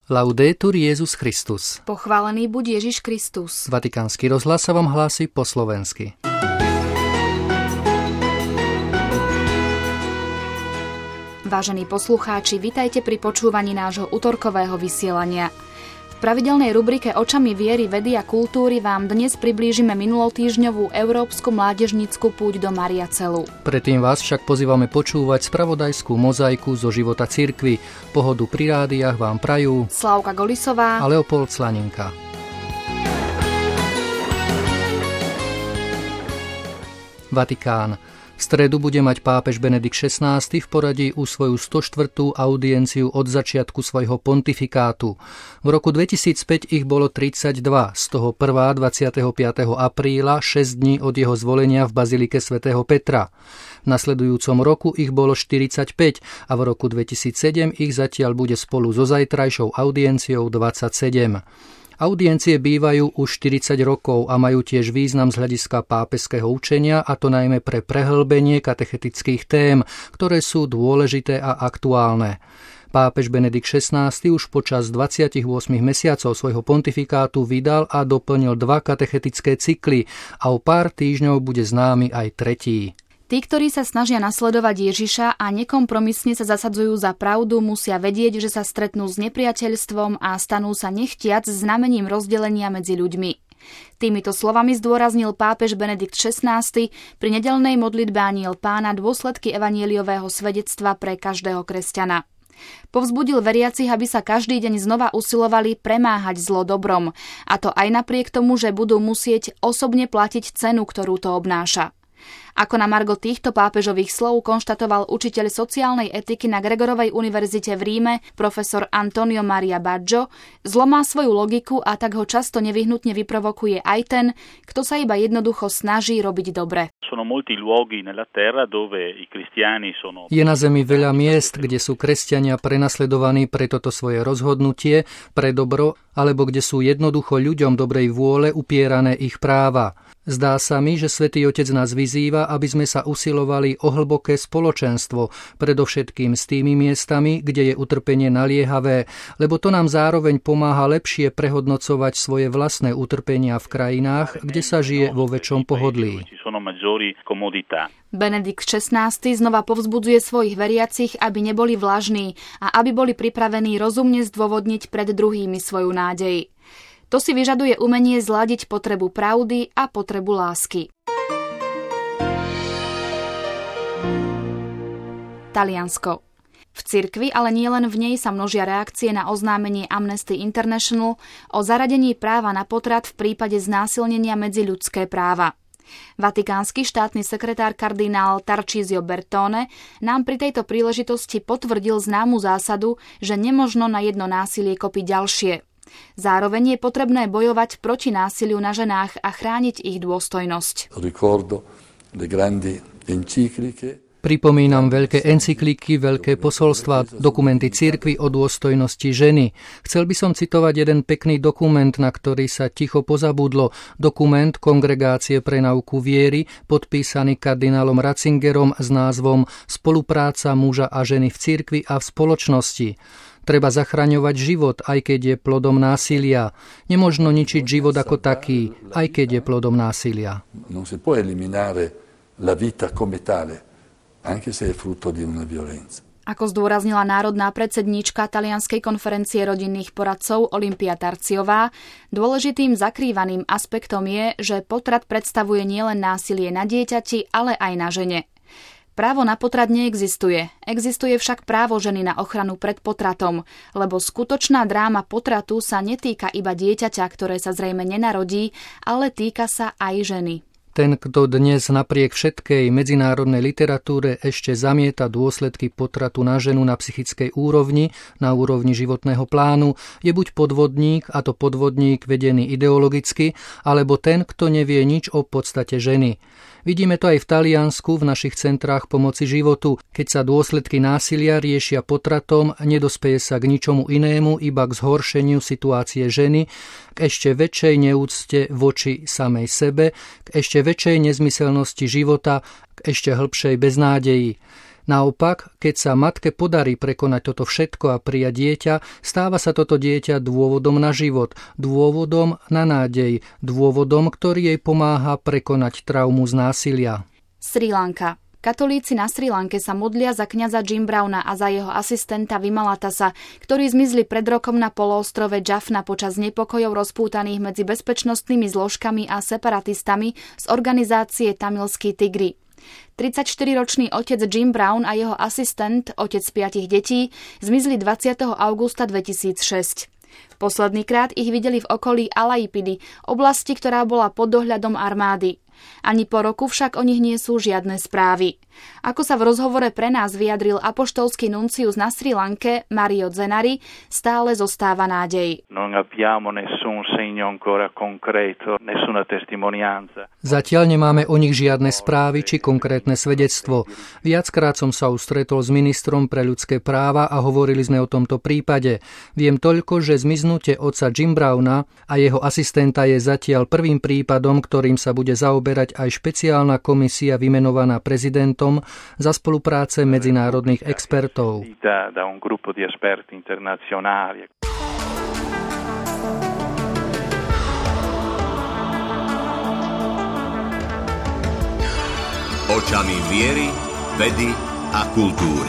Laudetur Jesus Christus. Pochválený buď Ježiš Kristus. Vatikánsky rozhlas sa vám hlási po slovensky. Vážení poslucháči, vitajte pri počúvaní nášho utorkového vysielania. V pravidelnej rubrike Očami viery, vedy a kultúry vám dnes priblížime minulotýždňovú európsku mládežnícku púť do Mariacelu. Predtým vás však pozývame počúvať spravodajskú mozaiku zo života cirkvi. Pohodu pri rádiách vám prajú Slavka Golisová a Leopold Slaninka. Vatikán. V stredu bude mať pápež Benedikt XVI v poradí už svoju 104. audienciu od začiatku svojho pontifikátu. V roku 2005 ich bolo 32, z toho prvá 25. apríla, 6 dní od jeho zvolenia v bazilike svätého Petra. V nasledujúcom roku ich bolo 45 a v roku 2007 ich zatiaľ bude spolu so zajtrajšou audienciou 27. Audiencie bývajú už 40 rokov a majú tiež význam z hľadiska pápežského učenia, a to najmä pre prehlbenie katechetických tém, ktoré sú dôležité a aktuálne. Pápež Benedikt XVI už počas 28 mesiacov svojho pontifikátu vydal a doplnil 2 katechetické cykly a o pár týždňov bude známy aj tretí. Tí, ktorí sa snažia nasledovať Ježiša a nekompromisne sa zasadzujú za pravdu, musia vedieť, že sa stretnú s nepriateľstvom a stanú sa nechtiac znamením rozdelenia medzi ľuďmi. Týmito slovami zdôraznil pápež Benedikt XVI pri nedeľnej modlitbe Anjel Pána dôsledky evanjeliového svedectva pre každého kresťana. Povzbudil veriacich, aby sa každý deň znova usilovali premáhať zlo dobrom, a to aj napriek tomu, že budú musieť osobne platiť cenu, ktorú to obnáša. Ako na margo týchto pápežových slov konštatoval učiteľ sociálnej etiky na Gregorovej univerzite v Ríme, profesor Antonio Maria Baggio, zlo má svoju logiku a tak ho často nevyhnutne vyprovokuje aj ten, kto sa iba jednoducho snaží robiť dobre. Je na zemi veľa miest, kde sú kresťania prenasledovaní pre toto svoje rozhodnutie, pre dobro, alebo kde sú jednoducho ľuďom dobrej vôle upierané ich práva. Zdá sa mi, že Svätý Otec nás vyzýva, aby sme sa usilovali o hlboké spoločenstvo, predovšetkým s tými miestami, kde je utrpenie naliehavé, lebo to nám zároveň pomáha lepšie prehodnocovať svoje vlastné utrpenia v krajinách, kde sa žije vo väčšom pohodlí. Benedikt XVI znova povzbudzuje svojich veriacich, aby neboli vlažní a aby boli pripravení rozumne zdôvodniť pred druhými svoju nádej. To si vyžaduje umenie zladiť potrebu pravdy a potrebu lásky. Taliansko. V cirkvi, ale nielen v nej, sa množia reakcie na oznámenie Amnesty International o zaradení práva na potrat v prípade znásilnenia medzi ľudské práva. Vatikánsky štátny sekretár kardinál Tarcísio Bertone nám pri tejto príležitosti potvrdil známu zásadu, že nemožno na jedno násilie kopiť ďalšie. Zároveň je potrebné bojovať proti násiliu na ženách a chrániť ich dôstojnosť. Pripomínam veľké encykliky, veľké posolstvá, dokumenty cirkvi o dôstojnosti ženy. Chcel by som citovať jeden pekný dokument, na ktorý sa ticho pozabudlo. Dokument Kongregácie pre nauku viery, podpísaný kardinálom Ratzingerom s názvom Spolupráca muža a ženy v cirkvi a v spoločnosti. Treba zachraňovať život, aj keď je plodom násilia. Nemožno ničiť život ako taký, aj keď je plodom násilia. Non si può eliminare la vita come tale, anche se è frutto di una violenza. Ako zdôraznila národná predsedníčka Talianskej konferencie rodinných poradcov Olimpia Tarciová, dôležitým zakrývaným aspektom je, že potrat predstavuje nielen násilie na dieťati, ale aj na žene. Právo na potrat neexistuje. Existuje však právo ženy na ochranu pred potratom, lebo skutočná dráma potratu sa netýka iba dieťaťa, ktoré sa zrejme nenarodí, ale týka sa aj ženy. Ten, kto dnes napriek všetkej medzinárodnej literatúre ešte zamieta dôsledky potratu na ženu na psychickej úrovni, na úrovni životného plánu, je buď podvodník, a to podvodník vedený ideologicky, alebo ten, kto nevie nič o podstate ženy. Vidíme to aj v Taliansku, v našich centrách pomoci životu. Keď sa dôsledky násilia riešia potratom, nedospeje sa k ničomu inému, iba k zhoršeniu situácie ženy, k ešte väčšej neúcte voči samej sebe, k ešte väčšej nezmyselnosti života, k ešte hlbšej beznádeji. Naopak, keď sa matke podarí prekonať toto všetko a prijať dieťa, stáva sa toto dieťa dôvodom na život, dôvodom na nádej, dôvodom, ktorý jej pomáha prekonať traumu z násilia. Srí Lanka. Katolíci na Srí Lanke sa modlia za kňaza Jim Browna a za jeho asistenta Vimalatasa, ktorí zmizli pred rokom na poloostrove Jaffna počas nepokojov rozpútaných medzi bezpečnostnými zložkami a separatistami z organizácie Tamilský tigri. 34-ročný otec Jim Brown a jeho asistent, otec 5 detí, zmizli 20. augusta 2006. Posledný krát ich videli v okolí Alaipidy, oblasti, ktorá bola pod dohľadom armády. Ani po roku však o nich nie sú žiadne správy. Ako sa v rozhovore pre nás vyjadril apoštolský nuncius na Srí Lanke Mario Zenari, stále zostáva nádej. Zatiaľ nemáme o nich žiadne správy či konkrétne svedectvo. Viackrát som sa už stretol s ministrom pre ľudské práva a hovorili sme o tomto prípade. Viem toľko, že zmiznutie otca Jim Browna a jeho asistenta je zatiaľ prvým prípadom, ktorým sa bude zaoberať aj špeciálna komisia vymenovaná prezidentom za spolupráce medzinárodných expertov. Očami viery, vedy a kultúry.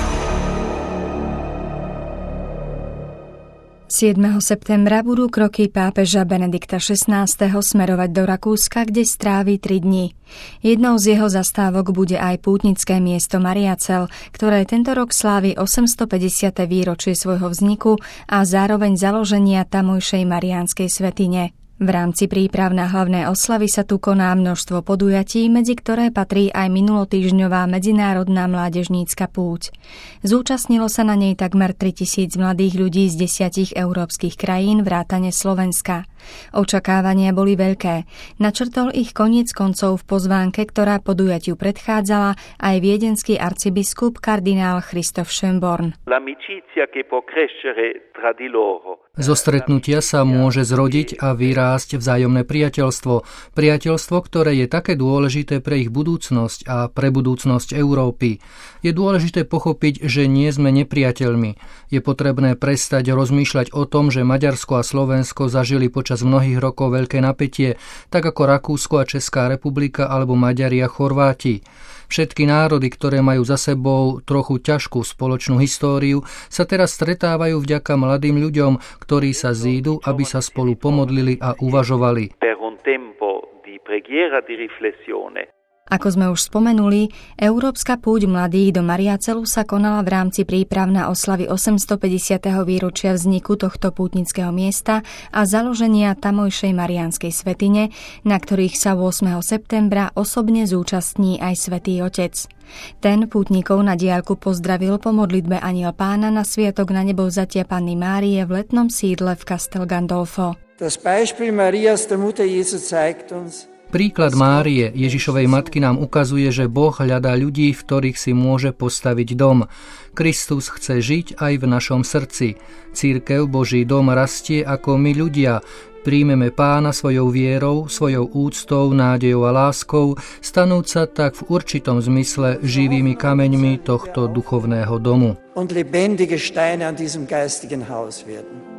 7. septembra budú kroky pápeža Benedikta XVI. Smerovať do Rakúska, kde strávi 3 dni. Jednou z jeho zastávok bude aj pútnické miesto Mariacel, ktoré tento rok slávi 850. výročie svojho vzniku a zároveň založenia tamojšej mariánskej svätyne. V rámci príprav na hlavné oslavy sa tu koná množstvo podujatí, medzi ktoré patrí aj minulotýždňová medzinárodná mládežnícka púť. Zúčastnilo sa na nej takmer 3000 mladých ľudí z 10 európskych krajín vrátane Slovenska. Očakávania boli veľké. Načrtol ich koniec koncov v pozvánke, ktorá podujatiu predchádzala, aj viedenský arcibiskup kardinál Christoph Schönborn. Zo stretnutia sa môže zrodiť a vyrásť vzájomné priateľstvo. Priateľstvo, ktoré je také dôležité pre ich budúcnosť a pre budúcnosť Európy. Je dôležité pochopiť, že nie sme nepriateľmi. Je potrebné prestať rozmýšľať o tom, že Maďarsko a Slovensko zažili počas mnohých rokov veľké napätie, tak ako Rakúsko a Česká republika alebo Maďari a Chorváti. Všetky národy, ktoré majú za sebou trochu ťažkú spoločnú históriu, sa teraz stretávajú vďaka mladým ľuďom, ktorí sa zídu, aby sa spolu pomodlili a uvažovali. Ako sme už spomenuli, Európska púť mladých do Mariacelu sa konala v rámci príprav na oslavy 850. výročia vzniku tohto pútnického miesta a založenia tamojšej mariánskej svätyne, na ktorých sa 8. septembra osobne zúčastní aj Svätý Otec. Ten pútnikov na diaľku pozdravil po modlitbe Anjel Pána na sviatok na nebovzatia Panny Márie v letnom sídle v Castel Gandolfo. Das Beispiel Marias, der Mutter Jesu, zeigt uns, príklad Márie, Ježišovej matky, nám ukazuje, že Boh hľadá ľudí, v ktorých si môže postaviť dom. Kristus chce žiť aj v našom srdci. Cirkev, Boží dom, rastie ako my ľudia. Príjmeme Pána svojou vierou, svojou úctou, nádejou a láskou, stanúť sa tak v určitom zmysle živými kameňmi tohto duchovného domu. Und lebendige Steine an diesem geistigen Haus werden.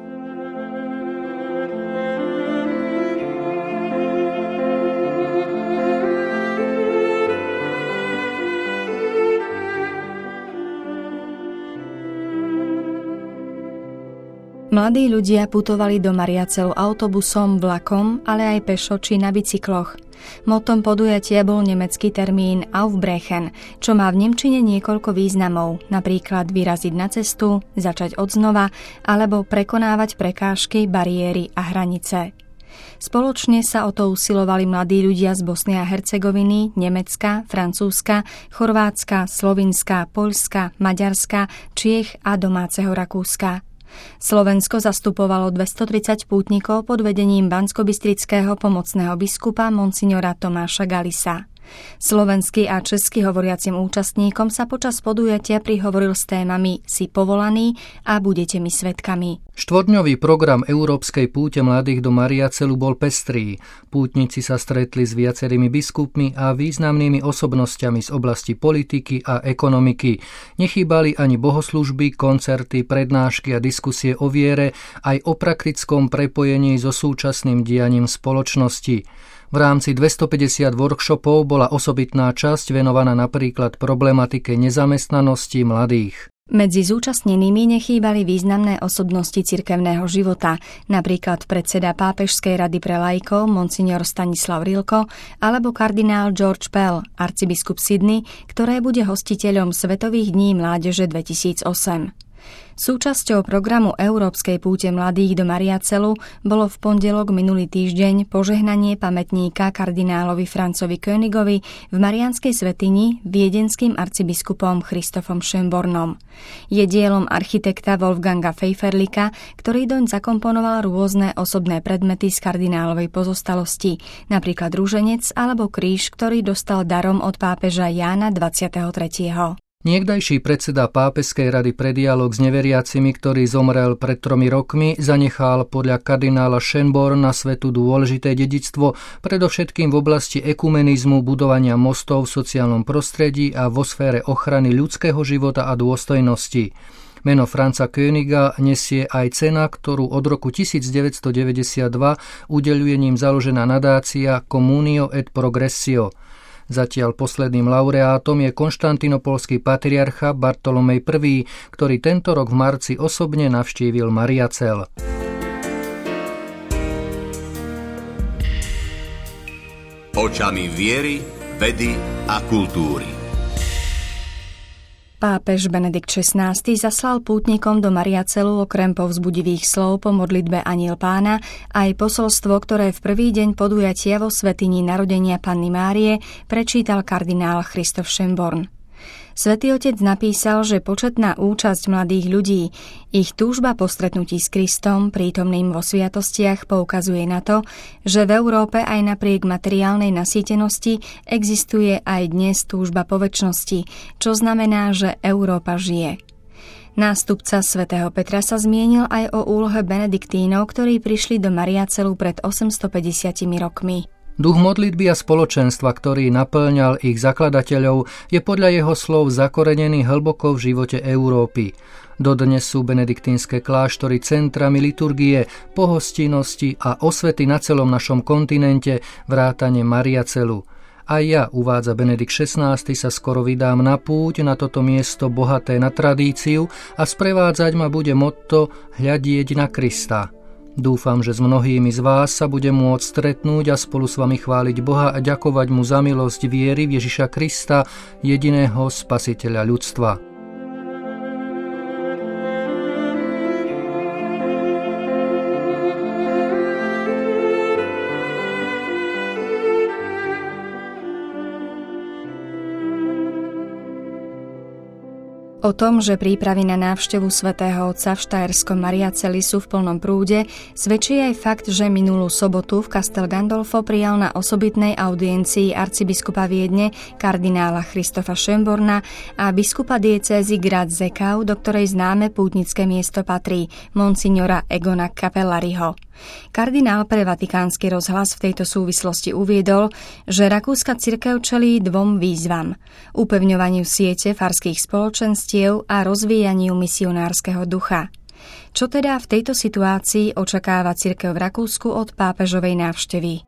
Mladí ľudia putovali do Mariacelu autobusom, vlakom, ale aj pešo či na bicykloch. Motom podujatia bol nemecký termín Aufbrechen, čo má v nemčine niekoľko významov, napríklad vyraziť na cestu, začať odznova alebo prekonávať prekážky, bariéry a hranice. Spoločne sa o to usilovali mladí ľudia z Bosny a Hercegoviny, Nemecka, Francúzska, Chorvátska, Slovinska, Poľska, Maďarska, Čiech a domáceho Rakúska. Slovensko zastupovalo 230 pútnikov pod vedením banskobystrického pomocného biskupa monsignora Tomáša Galisa. Slovenský a česky hovoriacim účastníkom sa počas podujatia prihovoril s témami Si povolaný a Budete mi svedkami. Štvorňový program Európskej púte mladých do Mariacelu bol pestrý. Pútnici sa stretli s viacerými biskupmi a významnými osobnosťami z oblasti politiky a ekonomiky. Nechýbali ani bohoslužby, koncerty, prednášky a diskusie o viere, aj o praktickom prepojení so súčasným dianím spoločnosti. V rámci 250 workshopov bola osobitná časť venovaná napríklad problematike nezamestnanosti mladých. Medzi zúčastnenými nechýbali významné osobnosti cirkevného života, napríklad predseda Pápežskej rady pre laikov monsignor Stanislav Rilko alebo kardinál George Pell, arcibiskup Sydney, ktoré bude hostiteľom Svetových dní mládeže 2008. Súčasťou programu Európskej púte mladých do Mariacelu bolo v pondelok minulý týždeň požehnanie pamätníka kardinálovi Francovi Königovi v Mariánskej svätyni viedenským arcibiskupom Christophom Schönbornom. Je dielom architekta Wolfganga Pfeifferlika, ktorý doň zakomponoval rôzne osobné predmety z kardinálovej pozostalosti, napríklad rúženec alebo kríž, ktorý dostal darom od pápeža Jána 23. Niekdajší predseda Pápežskej rady pre dialóg s neveriacimi, ktorý zomrel pred 3 rokmi, zanechal podľa kardinála Schönborna svetu dôležité dedičstvo, predovšetkým v oblasti ekumenizmu, budovania mostov v sociálnom prostredí a vo sfére ochrany ľudského života a dôstojnosti. Meno Franca Königa nesie aj cena, ktorú od roku 1992 udeľuje ním založená nadácia Communio et Progressio. Zatiaľ posledným laureátom je konštantinopolský patriarcha Bartolomej I, ktorý tento rok v marci osobne navštívil Mariacel. Očami viery, vedy a kultúry. Pápež Benedikt XVI zaslal pútnikom do Mariacelu okrem povzbudivých slov po modlitbe Anjel Pána aj posolstvo, ktoré v prvý deň podujatia vo svätyni narodenia Panny Márie prečítal kardinál Christoph Schönborn. Svätý Otec napísal, že početná účasť mladých ľudí, ich túžba po stretnutí s Kristom, prítomným vo sviatostiach, poukazuje na to, že v Európe aj napriek materiálnej nasýtenosti existuje aj dnes túžba po večnosti, čo znamená, že Európa žije. Nástupca svätého Petra sa zmienil aj o úlohe benediktínov, ktorí prišli do Mariacelu pred 850 rokmi. Duch modlitby a spoločenstva, ktorý naplňal ich zakladateľov, je podľa jeho slov zakorenený hlboko v živote Európy. Dodnes sú benediktínske kláštory centrami liturgie, pohostinnosti a osvety na celom našom kontinente, vrátane Mariacelu. Aj ja, uvádza Benedikt XVI, sa skoro vydám na púť na toto miesto bohaté na tradíciu a sprevádzať ma bude motto hľadieť na Krista. Dúfam, že s mnohými z vás sa budem môcť stretnúť a spolu s vami chváliť Boha a ďakovať mu za milosť viery v Ježiša Krista, jediného spasiteľa ľudstva. O tom, že prípravy na návštevu svätého Otca v štajerskom Mariaceli sú v plnom prúde, svedčí aj fakt, že minulú sobotu v Castel Gandolfo prijal na osobitnej audiencii arcibiskupa Viedne kardinála Christopha Schönborna a biskupa diecézy Graz-Zechau, do ktorej známe pútnické miesto patrí, monsignora Egona Capellariho. Kardinál pre Vatikánsky rozhlas v tejto súvislosti uviedol, že rakúska cirkev čelí dvom výzvam: upevňovaniu siete farských spoločenstiev a rozvíjaniu misionárskeho ducha. Čo teda v tejto situácii očakáva cirkev v Rakúsku od pápežovej návštevy?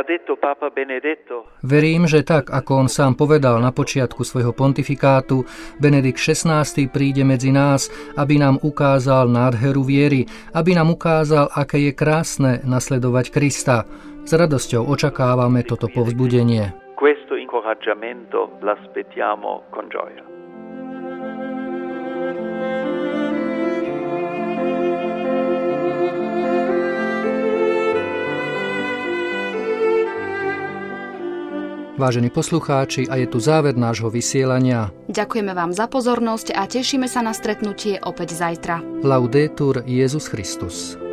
Verím, že tak, ako on sám povedal na počiatku svojho pontifikátu, Benedikt XVI príde medzi nás, aby nám ukázal nádheru viery, aby nám ukázal, aké je krásne nasledovať Krista. S radosťou očakávame toto povzbudenie. Questo incoraggiamento l'aspettiamo con gioia. Vážení poslucháči, a je tu záver nášho vysielania. Ďakujeme vám za pozornosť a tešíme sa na stretnutie opäť zajtra. Laudetur Jesus Christus.